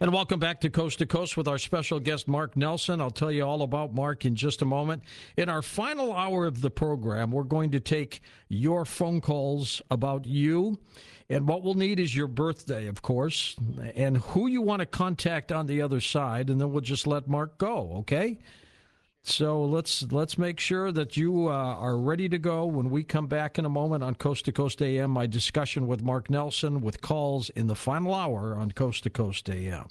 And welcome back to Coast with our special guest, Mark Nelson. I'll tell you all about Mark in just a moment. In our final hour of the program, we're going to take your phone calls about you. And what we'll need is your birthday, of course, and who you want to contact on the other side. And then we'll just let Mark go, okay? So let's make sure that you are ready to go when we come back in a moment on Coast to Coast AM. My discussion with Mark Nelson with calls in the final hour on Coast to Coast AM.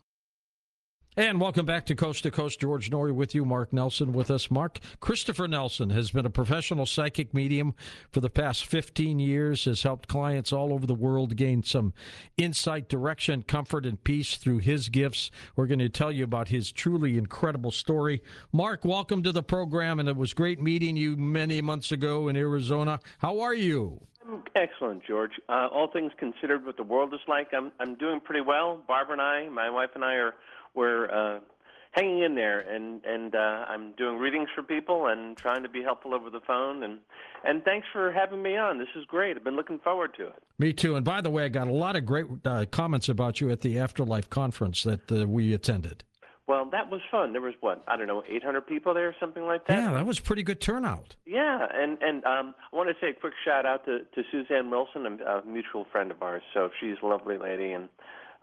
And welcome back to Coast. George Noory with you, Mark Nelson with us. Mark Christopher Nelson has been a professional psychic medium for the past 15 years, has helped clients all over the world gain some insight, direction, comfort, and peace through his gifts. We're going to tell you about his truly incredible story. Mark, welcome to the program, and it was great meeting you many months ago in Arizona. How are you? I'm excellent, George. All things considered, what the world is like, I'm doing pretty well. Barbara and I, my wife and I, we're hanging in there, and I'm doing readings for people and trying to be helpful over the phone. And thanks for having me on. This is great. I've been looking forward to it. Me too. And by the way, I got a lot of great comments about you at the Afterlife conference that we attended. Well, that was fun. There was, 800 people there, something like that? Yeah, that was pretty good turnout. Yeah, and I want to say a quick shout-out to Suzanne Wilson, a mutual friend of ours. So she's a lovely lady, and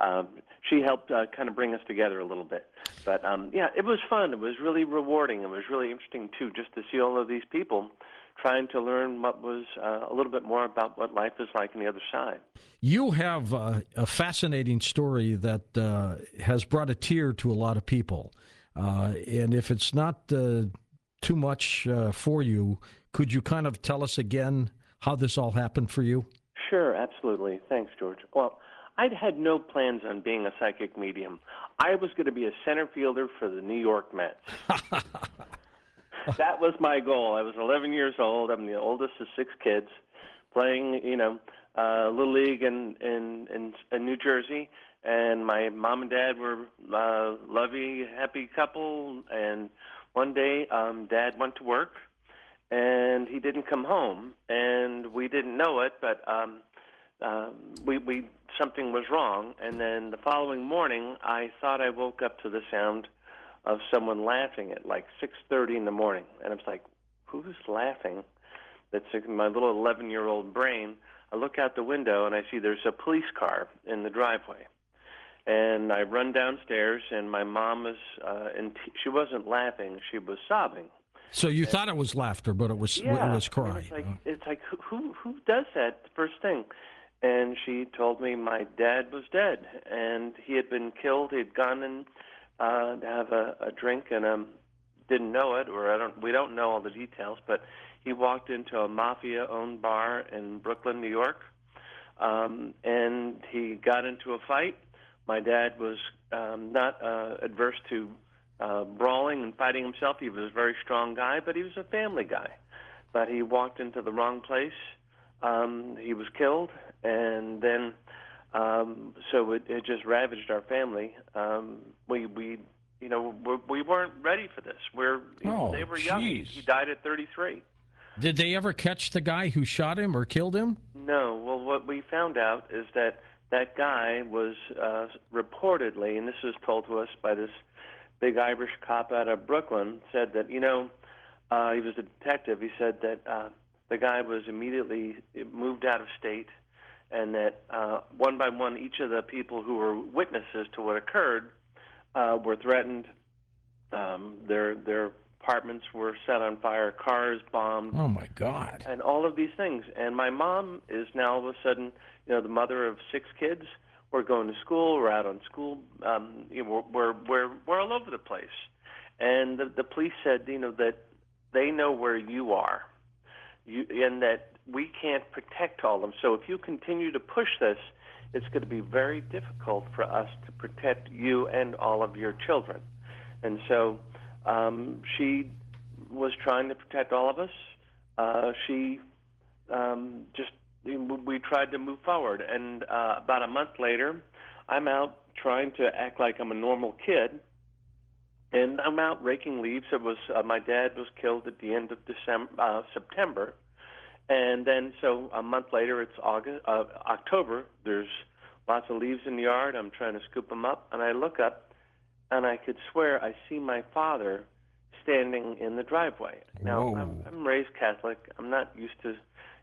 she helped kind of bring us together a little bit. But, it was fun. It was really rewarding. It was really interesting, too, just to see all of these people trying to learn what was a little bit more about what life is like on the other side. You have a fascinating story that has brought a tear to a lot of people. And if it's not too much for you, could you kind of tell us again how this all happened for you? Sure, absolutely. Thanks, George. Well, I'd had no plans on being a psychic medium. I was going to be a center fielder for the New York Mets. That was my goal. I was 11 years old. I'm the oldest of 6 kids playing, Little League in New Jersey. And my mom and dad were a lovey, happy couple. And one day, Dad went to work, and he didn't come home. And we didn't know it, but we something was wrong. And then the following morning, I thought I woke up to the sound of someone laughing at like 6:30 in the morning. And I was like, who's laughing? That's in my little 11-year-old brain. I look out the window, and I see there's a police car in the driveway. And I run downstairs, and my mom was, she wasn't laughing, she was sobbing. So you thought it was laughter, but it was crying. It's like who does that first thing? And she told me my dad was dead, and he had been killed. He'd gone and to have a drink, and didn't know it, or we don't know all the details, but he walked into a mafia-owned bar in Brooklyn, New York, and he got into a fight. My dad was not adverse to brawling and fighting himself. He was a very strong guy, but he was a family guy. But he walked into the wrong place. He was killed, and then so it just ravaged our family. We weren't ready for this. They were young. He died at 33. Did they ever catch the guy who shot him or killed him? No. Well, what we found out is that guy was reportedly, and this was told to us by this big Irish cop out of Brooklyn, said that, he was a detective. He said that the guy was immediately moved out of state, and that one by one, each of the people who were witnesses to what occurred were threatened. Their apartments were set on fire, cars bombed. Oh, my God. And all of these things. And my mom is now all of a sudden, the mother of 6 kids. We're going to school. We're out on school. We're all over the place. And the police said, that they know where you are, and that we can't protect all of them. So if you continue to push this, it's going to be very difficult for us to protect you and all of your children. And so she was trying to protect all of us. We tried to move forward. And about a month later, I'm out trying to act like I'm a normal kid. And I'm out raking leaves. It was my dad was killed at the end of September. And then, so a month later, it's October. There's lots of leaves in the yard. I'm trying to scoop them up, and I look up, and I could swear I see my father standing in the driveway. Now, Whoa. I'm raised Catholic. I'm not used to,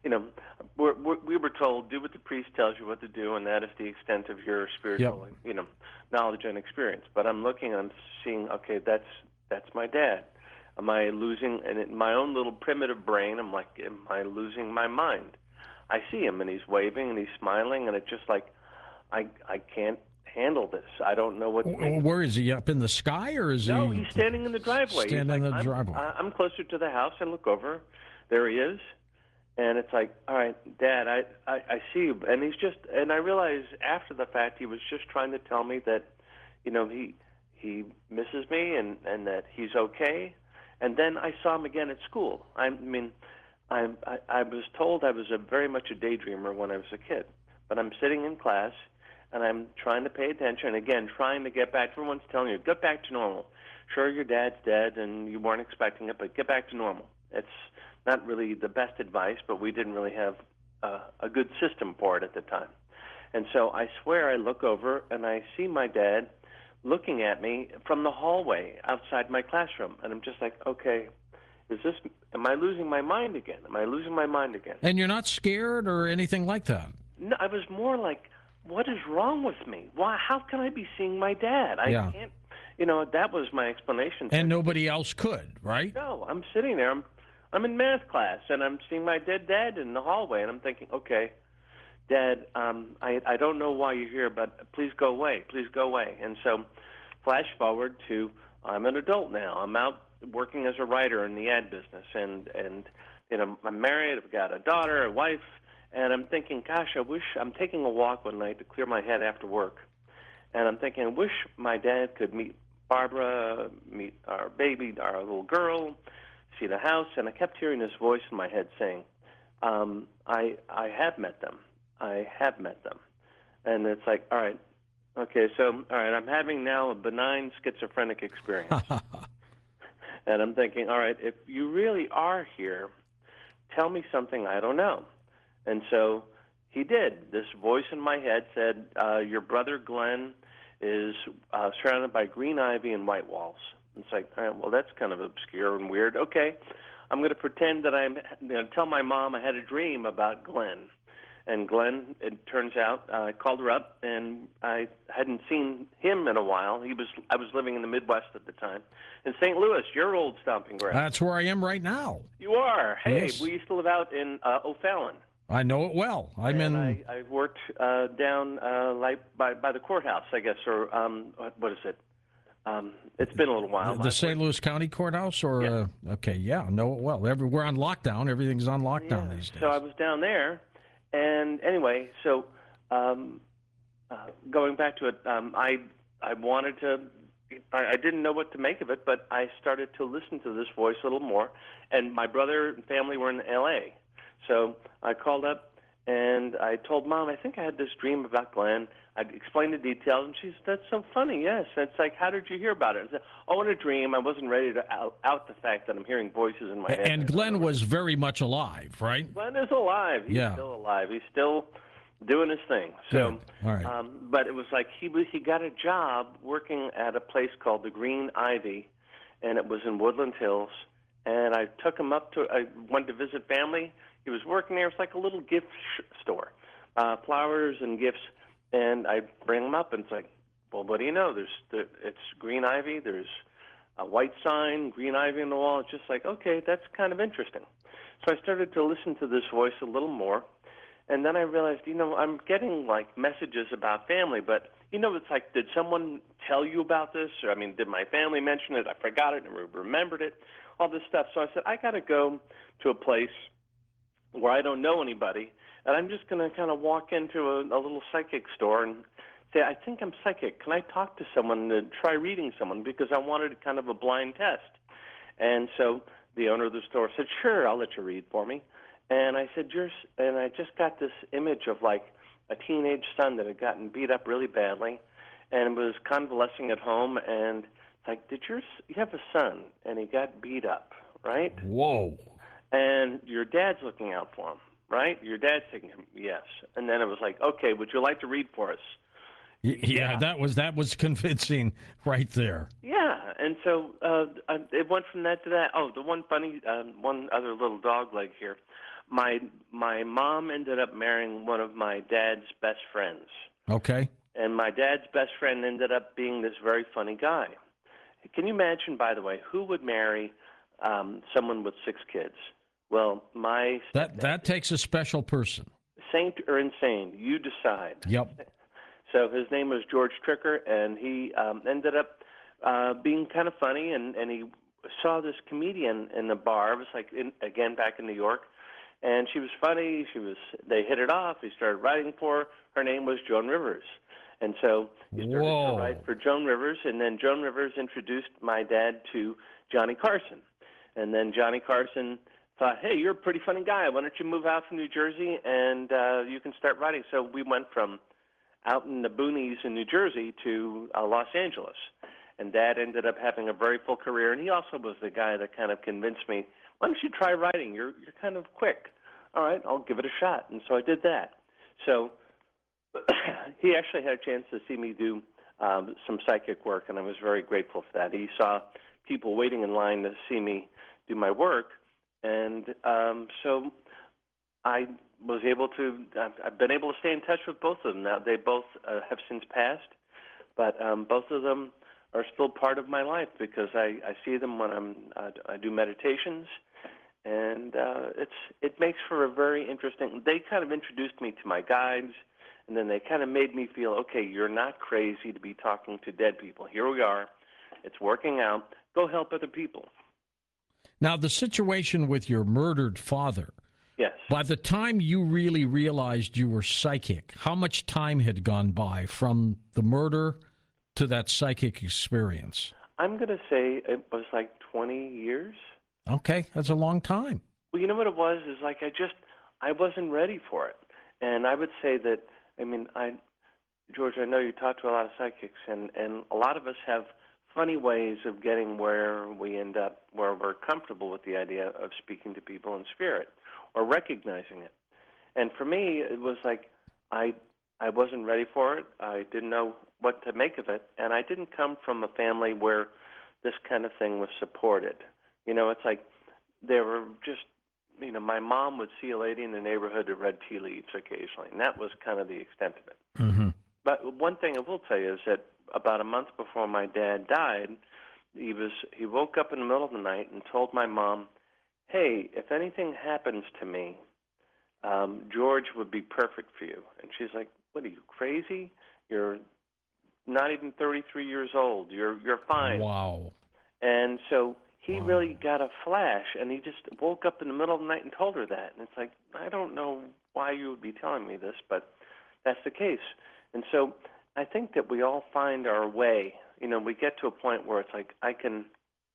we were told, do what the priest tells you what to do, and that is the extent of your spiritual, knowledge and experience. But I'm looking, and I'm seeing, okay, that's my dad. Am I losing, and in my own little primitive brain, I'm like, am I losing my mind? I see him, and he's waving, and he's smiling, and it's just like, I can't handle this. I don't know what to make. Where is he? Up in the sky, or is No, he? he's standing in the driveway. Standing in the driveway. I'm closer to the house. I look over. There he is. And it's like, all right, Dad, I see you. And he's just, and I realize after the fact he was just trying to tell me that, he misses me and that he's okay. And then I saw him again at school. I was told I was very much a daydreamer when I was a kid. But I'm sitting in class, and I'm trying to pay attention, again, trying to get back. Everyone's telling you, get back to normal. Sure, your dad's dead, and you weren't expecting it, but get back to normal. It's not really the best advice, but we didn't really have a good system for it at the time. And so I swear I look over, and I see my dad looking at me from the hallway outside my classroom. And I'm just like, okay, am I losing my mind again? Am I losing my mind again? And you're not scared or anything like that? No, I was more like, what is wrong with me? Why? How can I be seeing my dad? I can't. That was my explanation. And nobody else could, right? No, I'm sitting there. I'm in math class, and I'm seeing my dead dad in the hallway, and I'm thinking, okay, Dad, I don't know why you're here, but please go away. Please go away. And so, flash forward to I'm an adult now. I'm out working as a writer in the ad business, and I'm married. I've got a daughter, a wife. And I'm thinking, gosh, I'm taking a walk one night to clear my head after work. And I'm thinking, I wish my dad could meet Barbara, meet our baby, our little girl, see the house. And I kept hearing this voice in my head saying, I have met them. I have met them. And it's like, all right, okay, so, all right, I'm having now a benign schizophrenic experience. And I'm thinking, all right, if you really are here, tell me something I don't know. And so he did. This voice in my head said, your brother Glenn is surrounded by green ivy and white walls. It's like, all right, well, that's kind of obscure and weird. Okay, I'm going to pretend that tell my mom I had a dream about Glenn. And Glenn, it turns out, I called her up, and I hadn't seen him in a while. I was living in the Midwest at the time, in St. Louis, your old stomping ground. That's where I am right now. You are. Hey, Yes. we used to live out in O'Fallon. I know it well. I worked down like by the courthouse, I guess, or what is it? It's been a little while. The St. Louis County Courthouse, or Yeah. Okay, yeah, I know it well. We're on lockdown. Everything's on lockdown these days. So I was down there, and anyway, so going back to it, I wanted to. I didn't know what to make of it, but I started to listen to this voice a little more. And my brother and family were in L.A., so I called up and I told Mom, I think I had this dream about Glenn. I explained the details, and she said, that's so funny, yes. And it's like, how did you hear about it? I said, oh, in a dream. I wasn't ready to out the fact that I'm hearing voices in my head. And Glenn was very much alive, right? Glenn is alive. He's still alive. He's still doing his thing. So, all right. But it was like he got a job working at a place called the Green Ivy, and it was in Woodland Hills. And I took him I wanted to visit family. He was working there. It's like a little gift store, flowers and gifts. And I bring him up, and it's like, well, what do you know? It's green ivy. There's a white sign, green ivy on the wall. It's just like, okay, that's kind of interesting. So I started to listen to this voice a little more. And then I realized, I'm getting like messages about family, but it's like, did someone tell you about this? Or, did my family mention it? I forgot it and remembered it, all this stuff. So I said, I got to go to a place where I don't know anybody, and I'm just going to kind of walk into a little psychic store and say, I think I'm psychic. Can I talk to someone to try reading someone? Because I wanted kind of a blind test. And so the owner of the store said, sure, I'll let you read for me. And I said, and I just got this image of like a teenage son that had gotten beat up really badly and was convalescing at home. And it's like, you have a son and he got beat up, right? Whoa. And your dad's looking out for him, right? Your dad's sick. Yes. And then it was like, okay, would you like to read for us? Yeah, that was convincing right there. Yeah, and so it went from that to that. Oh, the one other little dog leg here. My mom ended up marrying one of my dad's best friends, Okay. and my dad's best friend ended up being this very funny guy. Can you imagine, by the way, who would marry someone with 6 kids? Well, my That takes a special person. saint or insane, you decide. Yep. So his name was George Tricker, and he ended up being kind of funny, and he saw this comedian in the bar. It was like, again, back in New York, and she was funny. They hit it off. He started writing for her. Her name was Joan Rivers. And so he started to write for Joan Rivers, and then Joan Rivers introduced my dad to Johnny Carson. And then Johnny Carson thought, hey, you're a pretty funny guy. Why don't you move out from New Jersey and you can start writing? So we went from out in the boonies in New Jersey to Los Angeles. And Dad ended up having a very full career, and he also was the guy that kind of convinced me, why don't you try writing? You're kind of quick. All right, I'll give it a shot. And so I did that. So he actually had a chance to see me do some psychic work, and I was very grateful for that. He saw people waiting in line to see me do my work, and so I was able to. I've been able to stay in touch with both of them. Now they both have since passed, but both of them are still part of my life because I see them when I do meditations, and it makes for a very interesting. They kind of introduced me to my guides, and then they kind of made me feel, okay, you're not crazy to be talking to dead people. Here we are. It's working out. Go help other people. Now, the situation with your murdered father, Yes. by the time you really realized you were psychic, how much time had gone by from the murder to that psychic experience? I'm going to say it was like 20 years. Okay, that's a long time. Well, you know what it was? Is like I wasn't ready for it. And I would say that, George, I know you talk to a lot of psychics, and a lot of us have funny ways of getting where we end up, where we're comfortable with the idea of speaking to people in spirit or recognizing it. And for me, it was like I wasn't ready for it. I didn't know what to make of it, and I didn't come from a family where this kind of thing was supported. It's like there were just, my mom would see a lady in the neighborhood who read tea leaves occasionally, and that was kind of the extent of it. Mm-hmm. But one thing I will tell you is that about a month before my dad died, he woke up in the middle of the night and told my mom, hey, if anything happens to me, George would be perfect for you. And she's like, what, are you crazy? You're not even 33 years old. You're fine. Wow. And so he really got a flash, and he just woke up in the middle of the night and told her that. And it's like, I don't know why you would be telling me this, but that's the case. And so I think that we all find our way. We get to a point where it's like I can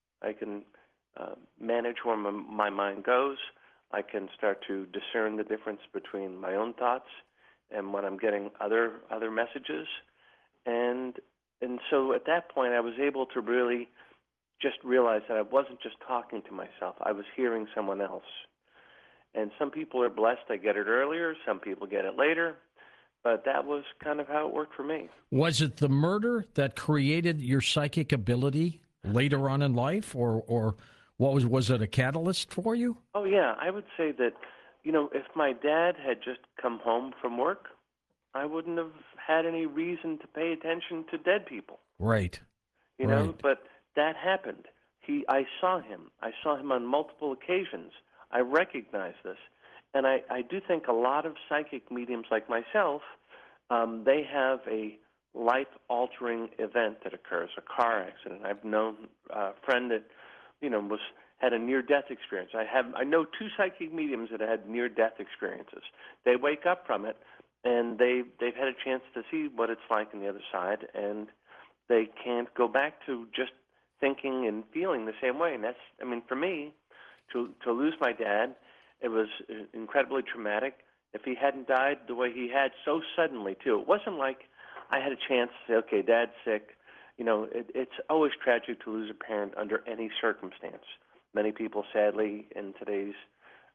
manage where my mind goes. I can start to discern the difference between my own thoughts and when I'm getting other messages. And so at that point, I was able to really just realize that I wasn't just talking to myself. I was hearing someone else. And some people are blessed they get it earlier. Some people get it later. But that was kind of how it worked for me. Was it the murder that created your psychic ability later on in life, or what was it a catalyst for you? Oh, yeah. I would say that, if my dad had just come home from work, I wouldn't have had any reason to pay attention to dead people. Right. But that happened. I saw him. I saw him on multiple occasions. I recognized this. And I do think a lot of psychic mediums like myself, they have a life-altering event that occurs, a car accident. I've known a friend that, had a near-death experience. I know 2 psychic mediums that had near-death experiences. They wake up from it, and they've had a chance to see what it's like on the other side, and they can't go back to just thinking and feeling the same way. And that's, for me, to lose my dad, it was incredibly traumatic. If he hadn't died the way he had so suddenly, too, it wasn't like I had a chance to say, okay, Dad's sick. It's always tragic to lose a parent under any circumstance. Many people, sadly, in today's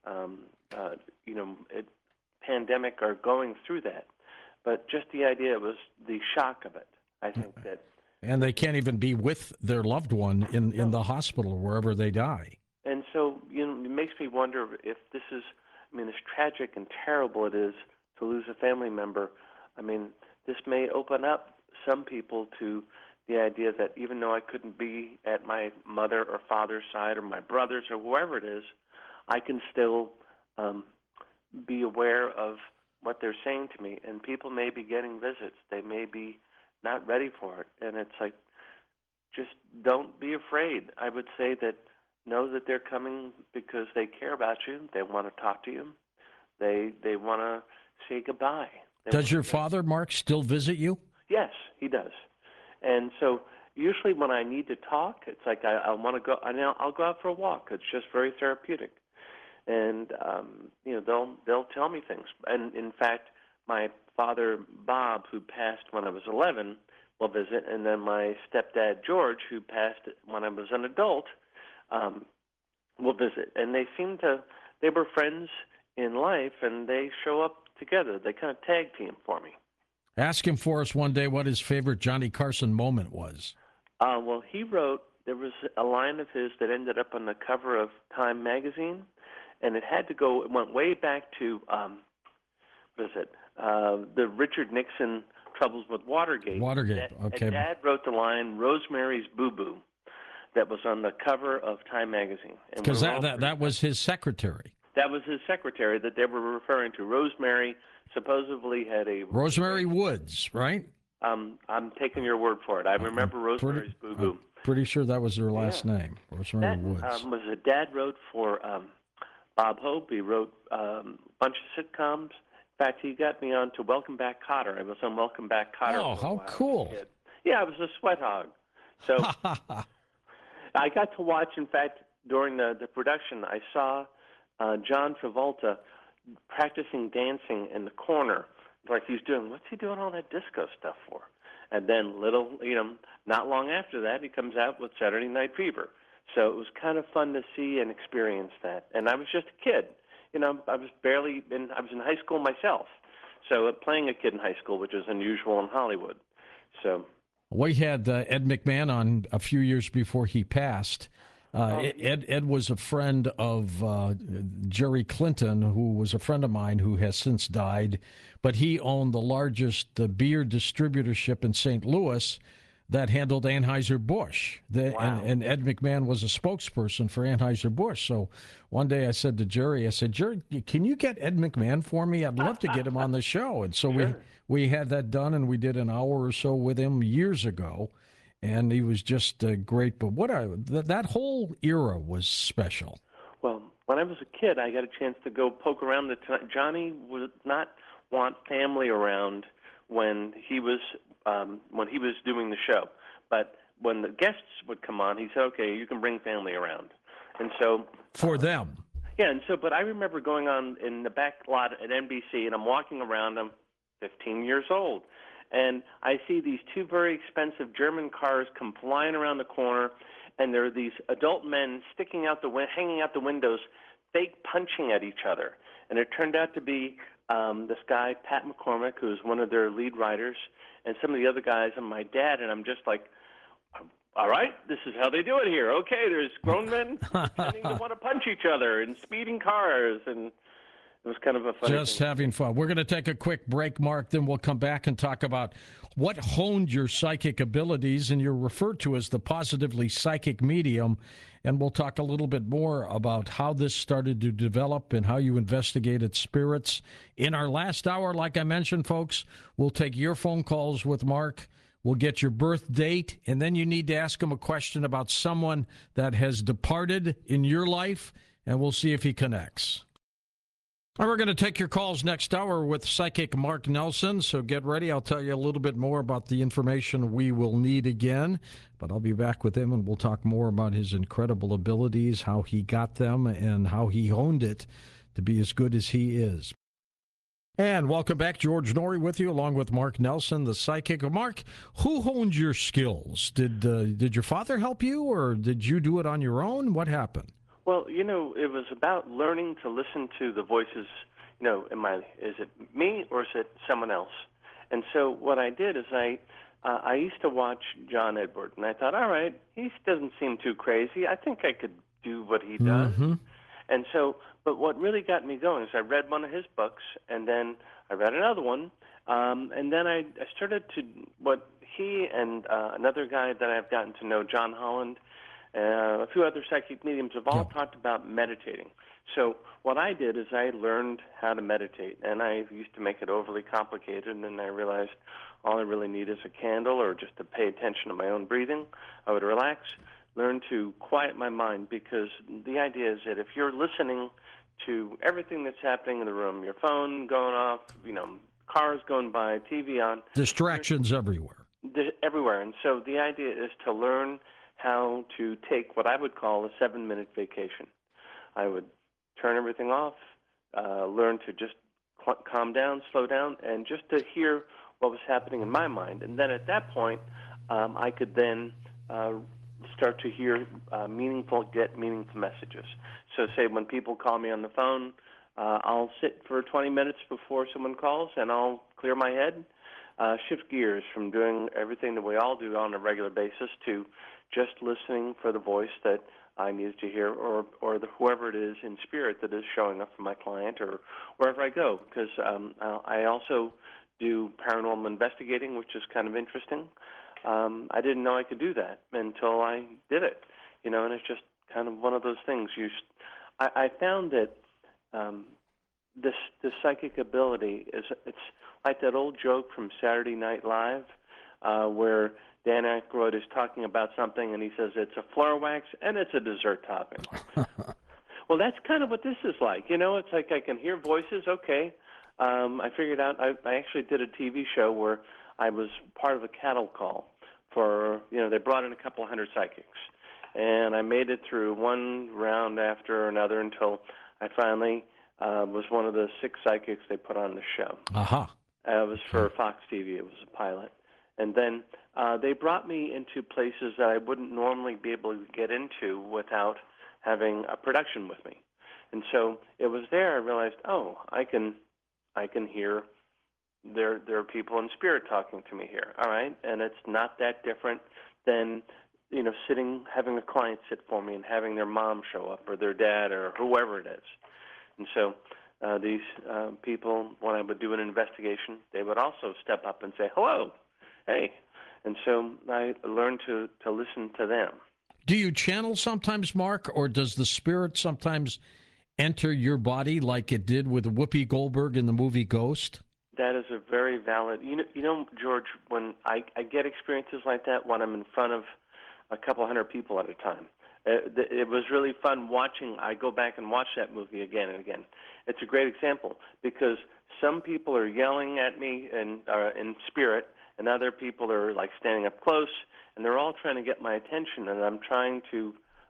pandemic are going through that. But just the idea was the shock of it. I think that. And they can't even be with their loved one in the hospital or wherever they die. And so, it makes me wonder if this is, as tragic and terrible it is to lose a family member, this may open up some people to the idea that even though I couldn't be at my mother or father's side or my brother's or whoever it is, I can still be aware of what they're saying to me. And people may be getting visits. They may be not ready for it. And it's like, just don't be afraid. I would say that know that they're coming because they care about you. They want to talk to you. They want to say goodbye. Does your father, Mark, still visit you? Yes, he does. And so usually when I need to talk, it's like I want to go. I'll go out for a walk. It's just very therapeutic. And they'll tell me things. And in fact, my father Bob, who passed when I was 11, will visit, and then my stepdad George, who passed when I was an adult, will visit. And they were friends in life, and they show up together. They kind of tag team for me. Ask him for us one day what his favorite Johnny Carson moment was. Well, he wrote, there was a line of his that ended up on the cover of Time magazine, and it went way back to, the Richard Nixon troubles with Watergate. Okay. And Dad wrote the line, Rosemary's Boo Boo, that was on the cover of Time magazine. Because that was his secretary. That was his secretary that they were referring to. Rosemary supposedly had a... Rosemary Woods, right? I'm taking your word for it. I remember Rosemary's Boo Boo. Pretty sure that was her last name, Rosemary Woods. Was a Dad wrote for Bob Hope. He wrote a bunch of sitcoms. In fact, he got me on to Welcome Back, Kotter. I was on Welcome Back, Kotter. Oh, how cool. Yeah, I was a sweat hog. So I got to watch, in fact, during the production, I saw John Travolta practicing dancing in the corner. Like he's doing, what's he doing all that disco stuff for? And then not long after that, he comes out with Saturday Night Fever. So it was kind of fun to see and experience that. And I was just a kid. I was in high school myself. So playing a kid in high school, which is unusual in Hollywood. So we had Ed McMahon on a few years before he passed. Ed was a friend of Jerry Clinton, who was a friend of mine who has since died, but he owned the largest beer distributorship in St. Louis that handled Anheuser-Busch. And Ed McMahon was a spokesperson for Anheuser-Busch. So one day I said to Jerry, Jerry, can you get Ed McMahon for me? I'd love to get him on the show. And so sure. we had that done, and we did an hour or so with him years ago. And he was just great. But that whole era was special. Well, when I was a kid, I got a chance to go poke around. Johnny would not want family around when he was doing the show. But when the guests would come on, he said, "Okay, you can bring family around." And so for them. Yeah, but I remember going on in the back lot at NBC, and I'm walking around. I'm 15 years old. And I see these two very expensive German cars come flying around the corner, and there are these adult men hanging out the windows, fake punching at each other. And it turned out to be this guy, Pat McCormick, who's one of their lead writers, and some of the other guys, and my dad. And I'm just like, all right, this is how they do it here. Okay, there's grown men pretending to want to punch each other and speeding cars, and it was kind of a funny Just thing. having fun. We're going to take a quick break, Mark. Then we'll come back and talk about what honed your psychic abilities, and you're referred to as the positively psychic medium. And we'll talk a little bit more about how this started to develop and how you investigated spirits. In our last hour, like I mentioned, folks, we'll take your phone calls with Mark. We'll get your birth date, and then you need to ask him a question about someone that has departed in your life, and we'll see if he connects. All right, we're going to take your calls next hour with Psychic Mark Nelson, so get ready. I'll tell you a little bit more about the information we will need again, but I'll be back with him, and we'll talk more about his incredible abilities, how he got them, and how he honed it to be as good as he is. And welcome back. George Noory with you, along with Mark Nelson, the psychic. Mark, who honed your skills? Did your father help you, or did you do it on your own? What happened? Well, it was about learning to listen to the voices. Is it me or is it someone else? And so what I did is I used to watch John Edward, and I thought, all right, he doesn't seem too crazy. I think I could do what he does. Mm-hmm. And so, but what really got me going is I read one of his books, and then I read another one, and then I started to what he and another guy that I've gotten to know, John Holland, a few other psychic mediums have all Yep. talked about meditating. So what I did is I learned how to meditate, and I used to make it overly complicated, and then I realized all I really need is a candle or just to pay attention to my own breathing. I would relax, learn to quiet my mind, because the idea is that if you're listening to everything that's happening in the room, your phone going off, cars going by, TV on, Distractions everywhere. everywhere. And so the idea is to learn how to take what I would call a 7-minute vacation. I would turn everything off, learn to just calm down, slow down, and just to hear what was happening in my mind. And then at that point, I could then start to get meaningful messages. So say when people call me on the phone, I'll sit for 20 minutes before someone calls, and I'll clear my head, shift gears from doing everything that we all do on a regular basis to just listening for the voice that I needed to hear, or whoever it is in spirit that is showing up for my client or wherever I go. Because I also do paranormal investigating, which is kind of interesting. I didn't know I could do that until I did it, and it's just kind of one of those things. I found that this psychic ability it's like that old joke from Saturday Night Live, where Dan Aykroyd is talking about something and he says it's a floor wax and it's a dessert topping. Well, that's kind of what this is like. It's like I can hear voices. Okay. I figured out I actually did a TV show where I was part of a cattle call for, they brought in a couple hundred psychics. And I made it through one round after another until I finally was one of the 6 psychics they put on the show. Aha. It was for Fox TV. It was a pilot. And then they brought me into places that I wouldn't normally be able to get into without having a production with me. And so it was there I realized, I can hear there are people in spirit talking to me here. All right, and it's not that different than having a client sit for me and having their mom show up or their dad or whoever it is. And so these people, when I would do an investigation, they would also step up and say, hello, hey. And so I learned to listen to them. Do you channel sometimes, Mark, or does the spirit sometimes enter your body like it did with Whoopi Goldberg in the movie Ghost? That is a very valid, George, when I get experiences like that when I'm in front of a couple hundred people at a time. It was really fun watching. I go back and watch that movie again and again. It's a great example because some people are yelling at me in spirit, and other people are like standing up close, and they're all trying to get my attention, and I'm trying to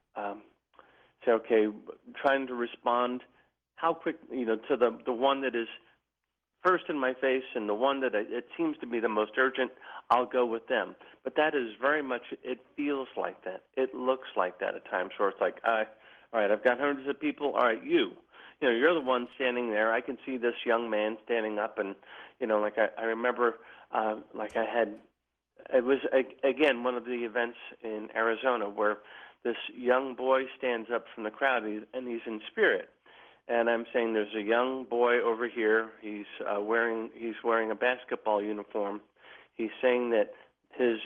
say, okay, trying to respond how quick, to the one that is first in my face and the one that it seems to be the most urgent, I'll go with them. But that is very much, it feels like that. It looks like that at times where it's like, all right, I've got hundreds of people. All right, you're the one standing there. I can see this young man standing up and, like I remember, like I had, it was, again, one of the events in Arizona where this young boy stands up from the crowd and he's in spirit. And I'm saying there's a young boy over here. He's wearing a basketball uniform. He's saying that his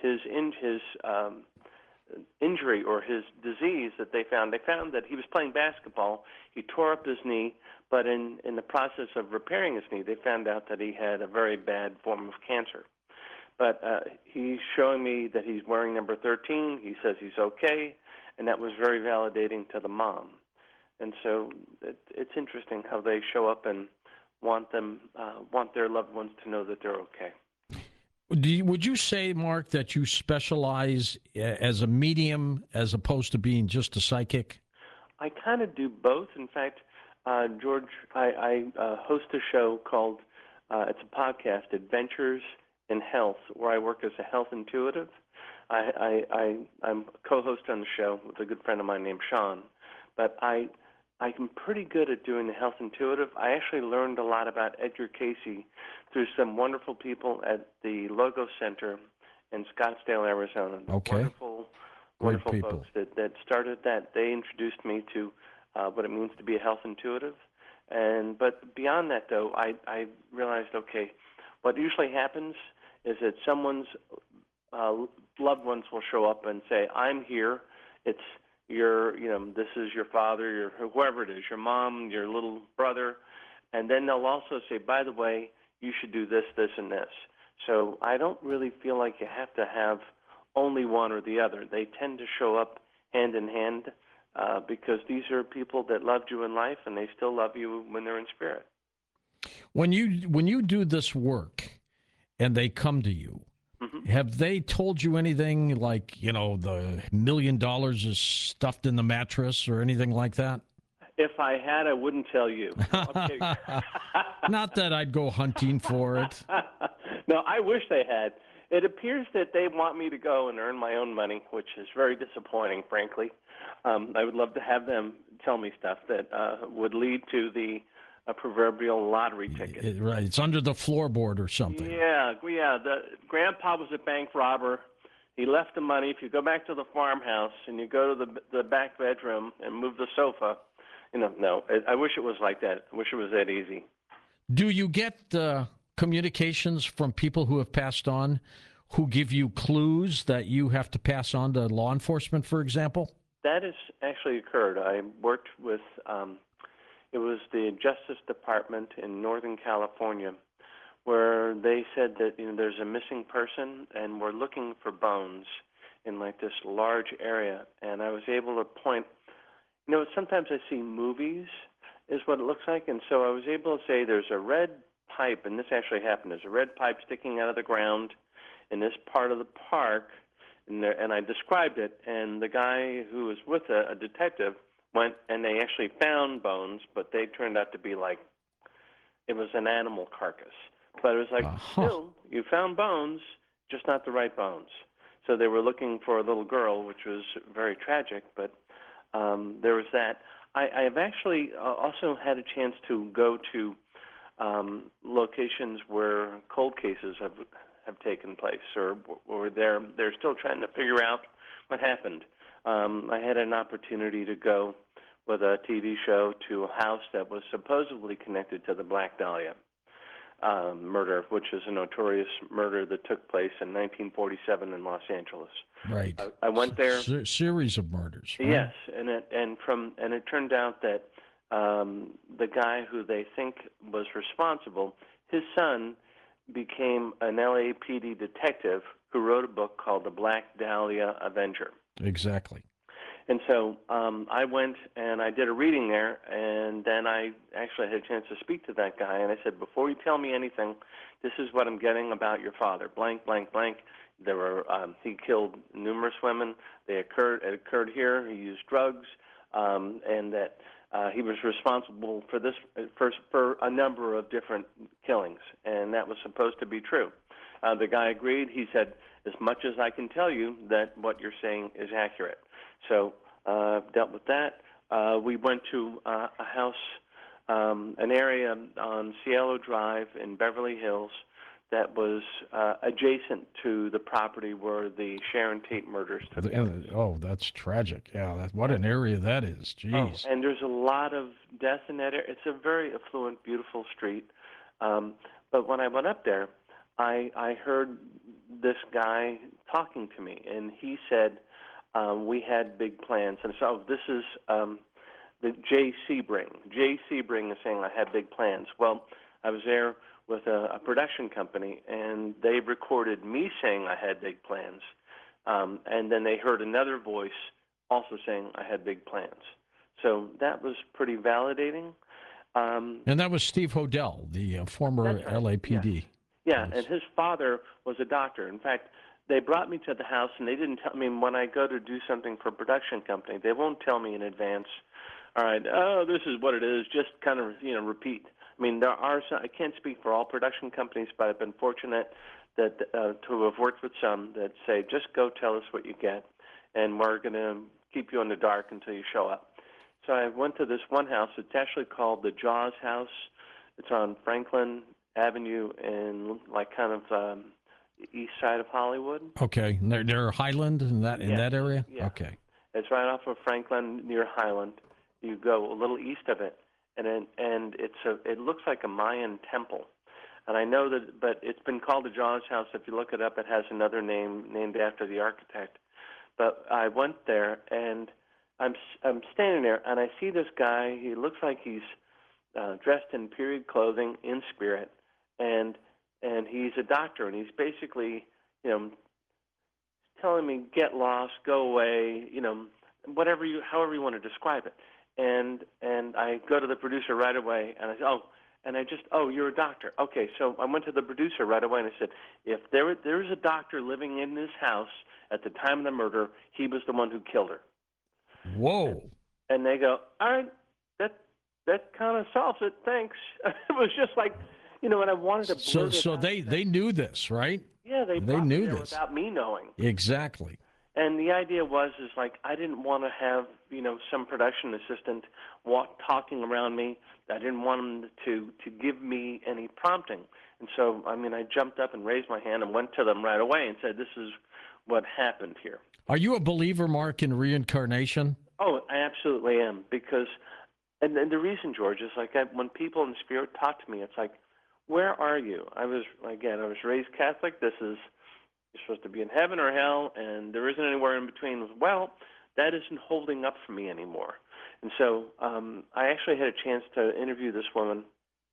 injury or his disease that they found that he was playing basketball. He tore up his knee, but in the process of repairing his knee, they found out that he had a very bad form of cancer. But he's showing me that he's wearing number 13. He says he's okay, and that was very validating to the mom. And so it's interesting how they show up and want their loved ones to know that they're okay. Would you say, Mark, that you specialize as a medium as opposed to being just a psychic? I kind of do both. In fact, George, I host a show called, it's a podcast, Adventures in Health, where I work as a health intuitive. I'm co-host on the show with a good friend of mine named Sean. but I'm pretty good at doing the health intuitive. I actually learned a lot about Edgar Casey through some wonderful people at the Logo Center in Scottsdale, Arizona. Okay. Wonderful, Great wonderful people. folks that started that. They introduced me to what it means to be a health intuitive. But beyond that, though, I realized, okay, what usually happens is that someone's loved ones will show up and say, "I'm here. It's this is your father, your whoever it is, your mom, your little brother," and then they'll also say, "By the way, you should do this, this, and this." So I don't really feel like you have to have only one or the other. They tend to show up hand in hand because these are people that loved you in life, and they still love you when they're in spirit. When you do this work and they come to you, have they told you anything like, the $1 million is stuffed in the mattress or anything like that? If I had, I wouldn't tell you. No, I'm kidding. Not that I'd go hunting for it. No, I wish they had. It appears that they want me to go and earn my own money, which is very disappointing, frankly. I would love to have them tell me stuff that would lead to the proverbial lottery ticket. Right, it's under the floorboard or something. Yeah. The grandpa was a bank robber. He left the money. If you go back to the farmhouse and you go to the back bedroom and move the sofa, no. I wish it was like that. I wish it was that easy. Do you get communications from people who have passed on who give you clues that you have to pass on to law enforcement, for example? That has actually occurred. I worked with, it was the Justice Department in Northern California, where they said that there's a missing person and we're looking for bones in like this large area. And I was able to point, sometimes I see movies is what it looks like. And so I was able to say there's a red pipe, and this actually happened. There's a red pipe sticking out of the ground in this part of the park. And I described it, and the guy who was with a detective went, and they actually found bones, but they turned out to be like, it was an animal carcass. But it was like, still, you found bones, just not the right bones. So they were looking for a little girl, which was very tragic, but there was that. I have actually also had a chance to go to locations where cold cases have taken place, or they're still trying to figure out what happened. I had an opportunity to go with a TV show to a house that was supposedly connected to the Black Dahlia murder, which is a notorious murder that took place in 1947 in Los Angeles. Right. I went there. Series of murders. Right? Yes, and it turned out that the guy who they think was responsible, his son became an LAPD detective who wrote a book called The Black Dahlia Avenger. Exactly. And so I went and I did a reading there, and then I actually had a chance to speak to that guy, and I said, before you tell me anything, this is what I'm getting about your father, blank, blank, blank. There were he killed numerous women. It occurred here. He used drugs, and that he was responsible for this for a number of different killings, and that was supposed to be true. The guy agreed. He said, as much as I can tell you, that what you're saying is accurate. So I've dealt with that. We went to a house, an area on Cielo Drive in Beverly Hills that was adjacent to the property where the Sharon Tate murders took place. Oh, that's tragic. Yeah, what an area that is. Jeez. Oh, and there's a lot of death in that area. It's a very affluent, beautiful street. But when I went up there, I heard this guy talking to me, and he said, we had big plans. And so this is the Jay Sebring. Jay Sebring is saying I had big plans. Well, I was there with a production company, and they recorded me saying I had big plans. And then they heard another voice also saying I had big plans. So that was pretty validating. And that was Steve Hodel, the former right. LAPD. Yeah, and his father was a doctor. In fact, they brought me to the house, and they didn't tell me when I go to do something for a production company, they won't tell me in advance, all right, this is what it is, just kind of, repeat. I mean, there are some, I can't speak for all production companies, but I've been fortunate that to have worked with some that say, just go tell us what you get, and we're going to keep you in the dark until you show up. So I went to this one house. It's actually called the Jaws House. It's on Franklin Avenue in like kind of the east side of Hollywood. Okay, they're Highland in that area. Yeah. Okay. It's right off of Franklin near Highland. You go a little east of it, and it looks like a Mayan temple. And I know that, but it's been called the Jaws House. If you look it up, it has another name named after the architect. But I went there, and I'm standing there, and I see this guy. He looks like he's dressed in period clothing, in spirit, and he's a doctor, and he's basically, telling me get lost, go away, however you want to describe it. And I go to the producer right away, and I say, you're a doctor. Okay, so I went to the producer right away, and I said, if there's a doctor living in this house at the time of the murder, he was the one who killed her. Whoa. And they go, all right, that kind of solves it. Thanks. It was just like, and I wanted to blurt it So out. they knew this, right? Yeah, they knew there this without me knowing. Exactly. And the idea is like I didn't want to have some production assistant talking around me. I didn't want him to give me any prompting. And so I jumped up and raised my hand and went to them right away and said, "This is what happened here." Are you a believer, Mark, in reincarnation? Oh, I absolutely am, because and the reason, George, is like when people in spirit talk to me, it's like, where are you? I was raised Catholic. You're supposed to be in heaven or hell, and there isn't anywhere in between. Well, that isn't holding up for me anymore. And so I actually had a chance to interview this woman.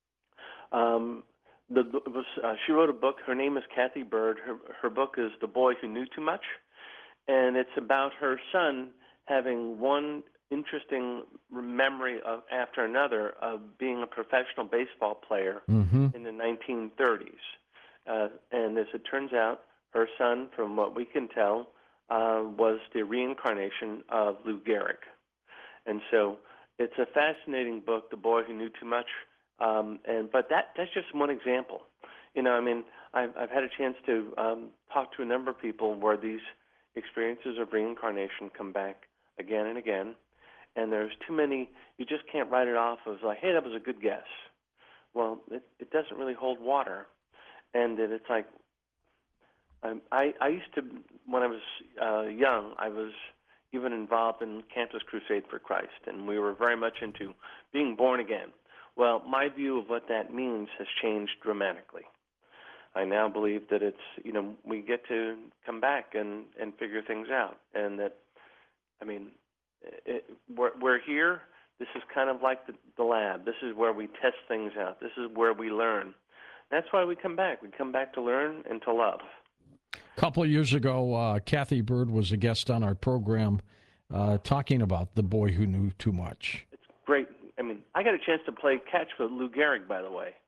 She wrote a book. Her name is Kathy Bird. Her book is The Boy Who Knew Too Much, and it's about her son having one interesting memory after another of being a professional baseball player in the 1930s. And as it turns out, her son, from what we can tell, was the reincarnation of Lou Gehrig. And so it's a fascinating book, The Boy Who Knew Too Much. But that's just one example. I've had a chance to talk to a number of people where these experiences of reincarnation come back again and again. And there's too many, you just can't write it off as like, hey, that was a good guess. Well, it doesn't really hold water. And that it's like, I used to, when I was young, I was even involved in Campus Crusade for Christ, and we were very much into being born again. Well, my view of what that means has changed dramatically. I now believe that it's, we get to come back and figure things out, and that, we're here. This is kind of like the lab. This is where we test things out. This is where we learn. That's why we come back. We come back to learn and to love. A couple of years ago, Kathy Bird was a guest on our program talking about The Boy Who Knew Too Much. It's great. I got a chance to play catch with Lou Gehrig, by the way.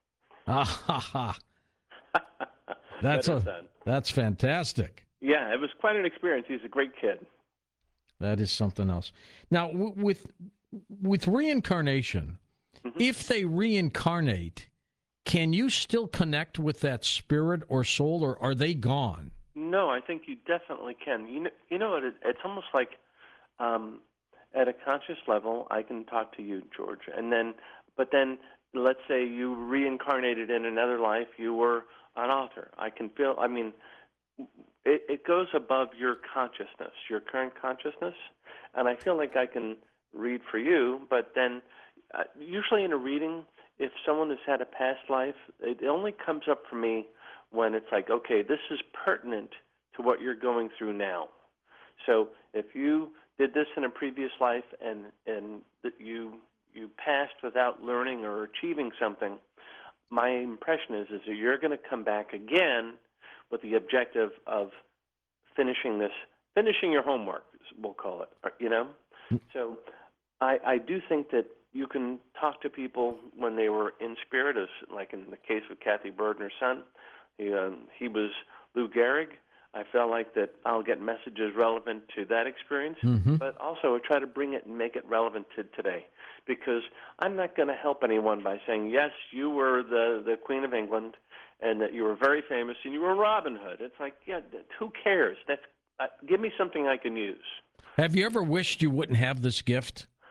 That's fantastic. Yeah, it was quite an experience. He's a great kid. That is something else. Now, with reincarnation, if they reincarnate, can you still connect with that spirit or soul, or are they gone? No, I think you definitely can. It's almost like at a conscious level, I can talk to you, George, but then let's say you reincarnated in another life, you were an author. I can feel, it goes above your consciousness, your current consciousness, and I feel like I can read for you, but then usually in a reading, if someone has had a past life, it only comes up for me when it's like, okay, this is pertinent to what you're going through now. So if you did this in a previous life and that you passed without learning or achieving something, my impression is that you're going to come back again with the objective of finishing your homework, we'll call it, So I do think that you can talk to people when they were in spirit, as like in the case of Kathy Bird and her son. He was Lou Gehrig. I felt like that I'll get messages relevant to that experience, but also I try to bring it and make it relevant to today, because I'm not going to help anyone by saying, yes, you were the Queen of England and that you were very famous and you were Robin Hood. It's like, yeah, who cares? Give me something I can use. Have you ever wished you wouldn't have this gift?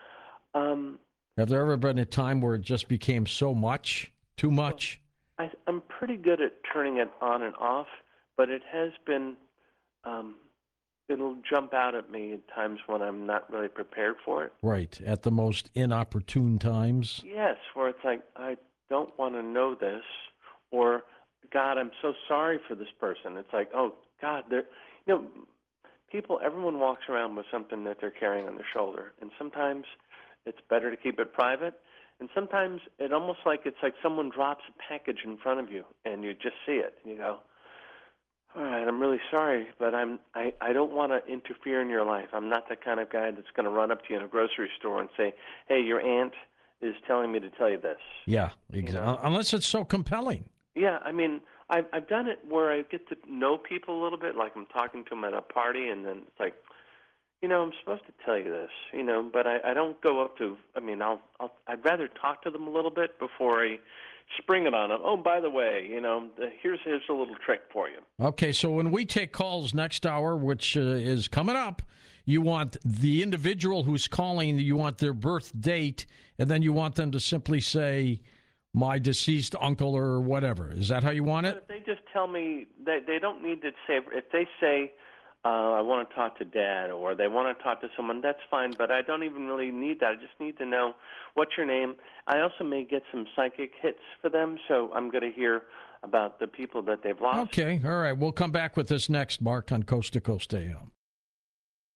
Have there ever been a time where it just became so much, too much? I'm pretty good at turning it on and off, but it has been, um, it'll jump out at me at times when I'm not really prepared for it. Right, at the most inopportune times. Yes, where it's like, I don't want to know this, or God, I'm so sorry for this person. It's like, oh, God, you know, everyone walks around with something that they're carrying on their shoulder, and sometimes it's better to keep it private, and sometimes it's like someone drops a package in front of you, and you just see it, and you go, all right, I'm really sorry, but I don't want to interfere in your life. I'm not the kind of guy that's going to run up to you in a grocery store and say, hey, your aunt is telling me to tell you this. Yeah, You exactly. know? Unless it's so compelling. Yeah, I mean, I've done it where I get to know people a little bit, like I'm talking to them at a party, and then it's like, I'm supposed to tell you this, but I don't go up to. I mean, I'd rather talk to them a little bit before I spring it on them. Oh, by the way, here's a little trick for you. Okay, so when we take calls next hour, which is coming up, you want the individual who's calling, you want their birth date, and then you want them to simply say, my deceased uncle or whatever. Is that how you want But it? if they just tell me, they don't need to say. If they say, I want to talk to Dad, or they want to talk to someone, that's fine. But I don't even really need that. I just need to know what's your name. I also may get some psychic hits for them, so I'm going to hear about the people that they've lost. Okay, all right. We'll come back with this next, Mark, on Coast to Coast AM.